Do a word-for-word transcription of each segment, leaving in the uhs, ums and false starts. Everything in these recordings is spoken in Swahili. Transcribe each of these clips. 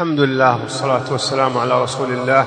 الحمد لله والصلاة والسلام على رسول الله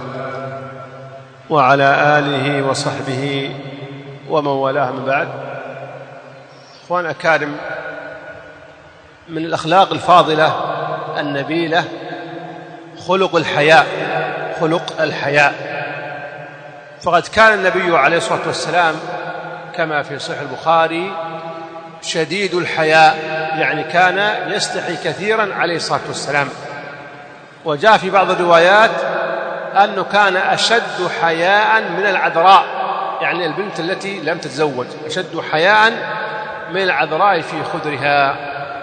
وعلى آله وصحبه ومن والاه من بعد. أخوان أكارم، من الأخلاق الفاضلة النبيلة خلق الحياء خلق الحياء فقد كان النبي عليه الصلاة والسلام كما في صحيح البخاري شديد الحياء، يعني كان يستحي كثيرا عليه الصلاة والسلام. وجاء في بعض الروايات أنه كان أشد حياء من العذراء، يعني البنت التي لم تتزوج أشد حياء من العذراء في خدرها.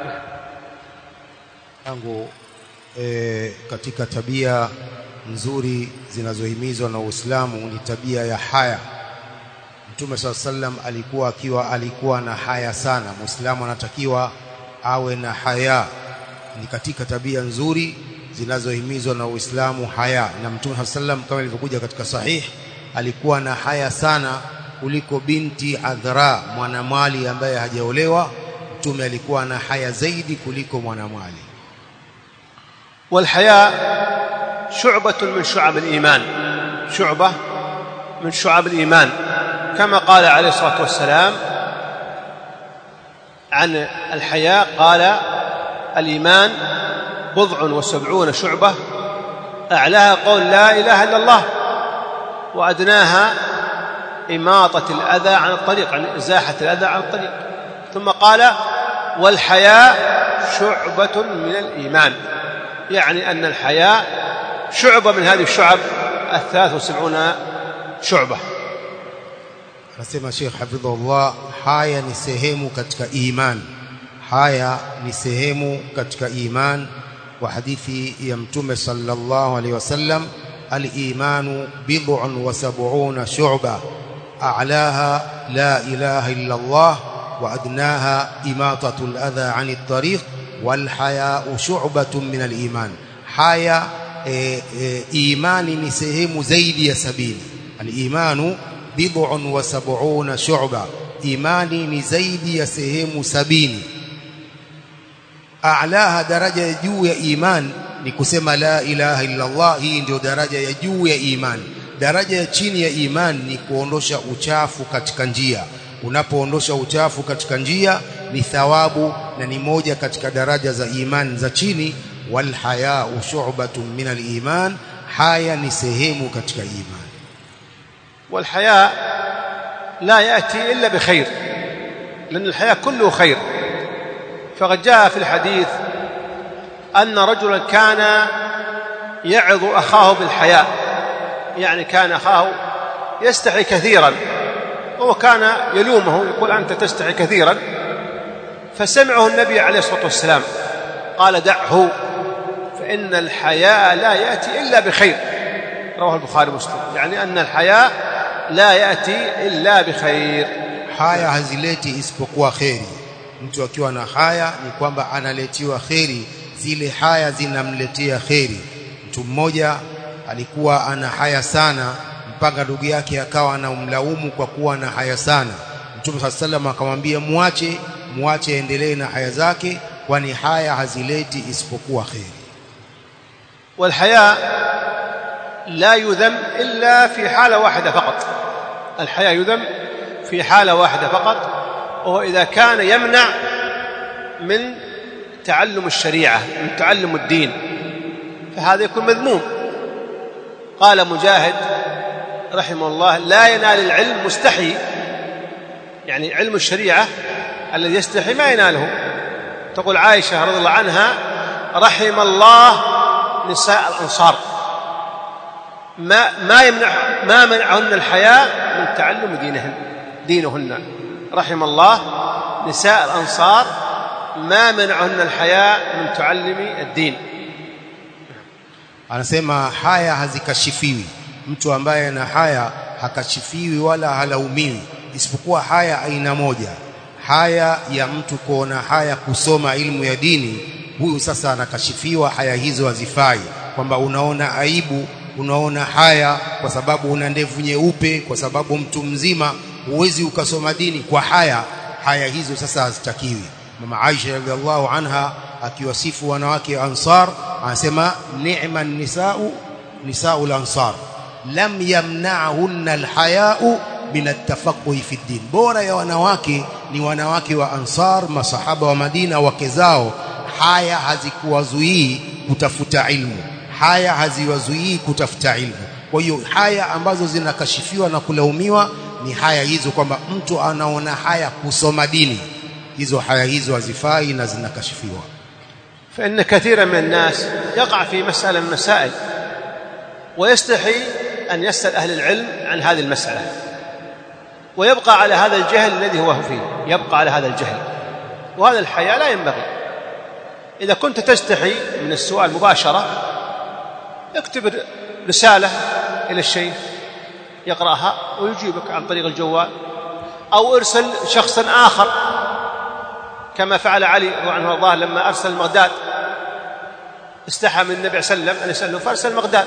yangu e, katika tabia nzuri zinazohimizwa na Uislamu ni tabia ya haya. Mtume swalla sallam alikuwa akiwa alikuwa na haya sana. Muislamu anatakiwa awe na haya, ni katika tabia nzuri zinazohimizwa na Uislamu haya. Na Mtume swalla sallam kama ilivyokuja katika sahih, alikuwa na haya sana kuliko binti Adhra, mwanamwali ambaye hajaolewa. Mtume alikuwa na haya zaidi kuliko mwanamwali. والحياء شعبة من شعب الإيمان شعبة من شعب الإيمان كما قال عليه الصلاة والسلام عن الحياء، قال الإيمان بضع وسبعون شعبة أعلاها قول لا إله إلا الله وأدناها إماطة الأذى عن الطريق، عن إزاحة الأذى عن الطريق. ثم قال والحياء شعبة من الإيمان، يعني أن الحياء شعبة من هذه الشعب الثلاث وسبعون شعبة. Anasema Sheikh hafidhullah, haya ni sehemu katika iman, haya ni sehemu katika iman. Wa hadithi ya Mtume sallallahu alaihi wasallam, al-imanu bid'un wa sab'una shu'ba a'laha la ilaha illa Allah wa adnaha imatatu al-adha 'ani at-tariq wal haya'u shu'batun min al-iman. Haya e, e, imani ni sehemu zaidi ya sabini. Al-imanu bid'un wa sab'una shu'ba, imani ni zaidi ya sehemu sabini. A'laha, daraja ya juu ya iman ni kusema la ilaha illa Allah. Hii ndio daraja ya juu ya iman. Daraja ya chini ya iman ni kuondosha uchafu katika njia. Unapoondosha uchafu katika njia ni thawabu, na ni moja katika daraja za iman za chini. Wal haya'u shu'batun min al iman, haya ni sehemu katika iman. والحياء لا يأتي إلا بخير، لأن الحياء كله خير. فقد جاء في الحديث أن رجلا كان يعظ أخاه بالحياء، يعني كان أخاه يستحي كثيرا وهو كان يلومه يقول أنت تستحي كثيرا، فسمعه النبي عليه الصلاة والسلام قال دعه فإن الحياء لا يأتي إلا بخير. رواه البخاري ومسلم، يعني أن الحياء لا يأتي إلا بخير. haya hazileti isipokuwa khairi. Mtu akiwa na haya ni kwamba analetiwa khairi, zile haya zinamletea khairi. Mtu mmoja alikuwa ana haya sana mpaka ndugu yake akawa anamlaumu kwa kuwa na haya sana. Mtume sallallahu alayhi wasallam akamwambia muache, muache endelee na haya zake, kwani haya hazileti isipokuwa khairi. والحياء لا يذم إلا في حالة واحدة فقط. الحياء يذم في حالة واحدة فقط، وهو إذا كان يمنع من تعلم الشريعة، من تعلم الدين، فهذا يكون مذموم. قال مجاهد رحمه الله لا ينال العلم مستحي، يعني علم الشريعة الذي يستحي ما يناله. تقول عائشة رضي الله عنها رحم الله نساء الأنصار، ما ما يمنع ما منعهن الحياء من تعلم دينهن دينهن رحم الله نساء الأنصار ما منعهن الحياء من تعلم الدين. Anasema haya hazikashifiwi. Mtu ambaye ana haya hakashifiwi wala halaumiwi, isipokuwa haya aina moja, haya ya mtu kuona haya kusoma ilmu ya dini. Huyu sasa anakashifiwa, haya hizo hazifai, kwamba unaona aibu, unaona haya kwa sababu una ndevu nyeupe, kwa sababu mtu mzima huwezi ukasoma dini kwa haya. Haya hizo sasa hazitakiwi. Mama Aisha radhiallahu anha akiwasifu wanawake Ansar anasema ni'ma nisa'u nisa'u al-ansar lam yamna'hunna al-haya'u min at-tafaqquh fi ad-din, bora ya wanawake ni wanawake wa Ansar, masahaba wa Madina, wake zao haya hazikuwazuii kutafuta ilmu, haya haziwazuii kutafuta ilmu. Kwa hiyo haya ambazo zinakashifiwa na kulaumiwa ni haya hizo, kwamba mtu anaona haya kusoma dini, hizo haya hizo hazifai na zinakashifiwa. فإن كثيرا من الناس يقع في مسألة من المسائل ويستحي أن يسأل أهل العلم عن هذه المسألة، ويبقى على هذا الجهل الذي هو فيه، يبقى على هذا الجهل، وهذا الحياء لا ينبغي. إذا كنت تستحي من السؤال مباشرة اكتب رسالة إلى الشيخ يقرأها ويجيبك عن طريق الجوال، أو ارسل شخصا آخر كما فعل علي رضي الله عنه وارضاه لما أرسل مغداد، استحى من النبي صلى الله عليه وسلم أن يسأله فأرسل مغداد.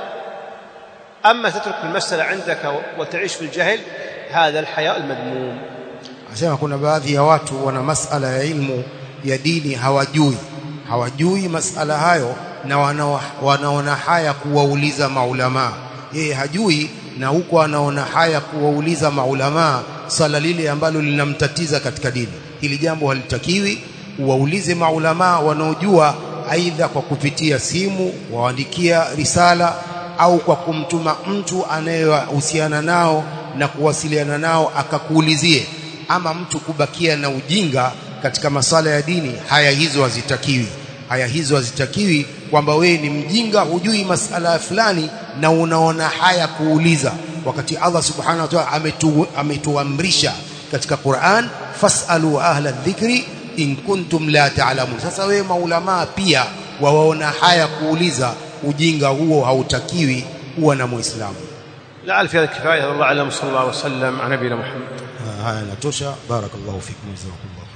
أما تترك المسألة عندك وتعيش في الجهل هذا الحياء المذموم. Anasema kuna baadhi ya watu wana masala ya ilmu ya dini hawajui, hawajui masala hayo na wanaona haya kuwauliza maulama. Yeye hajui na huko anaona haya kuwauliza maulama swala lile ambalo linamtatiza katika dini. Hili jambo halitakiwi, uwaulize maulama wanaojua, aidha kwa kupitia simu waandikia risala au kwa kumtuma mtu anayehusiana nao na kuwasiliana nao akakuulizie. Ama mtu kubakia na ujinga katika masala ya dini, haya hizo hazitakiwi. Haya hizo hazitakiwi, kwamba wewe ni mjinga hujui masala fulani na unaona haya kuuliza, wakati Allah subhanahu wa ta'ala ametu, ametuamrisha katika Qur'an, fasalu ahla dhikri in kuntum la ta'lamun. Sasa wewe maulama pia wawaona haya kuuliza, ujinga huo hautakiwi kuwa na Muislamu. لعل في هذا الكفاية. الله أعلم. صلى الله وسلم على نبينا محمد. هاي نتوشى. بارك الله فيكم وجزاكم الله.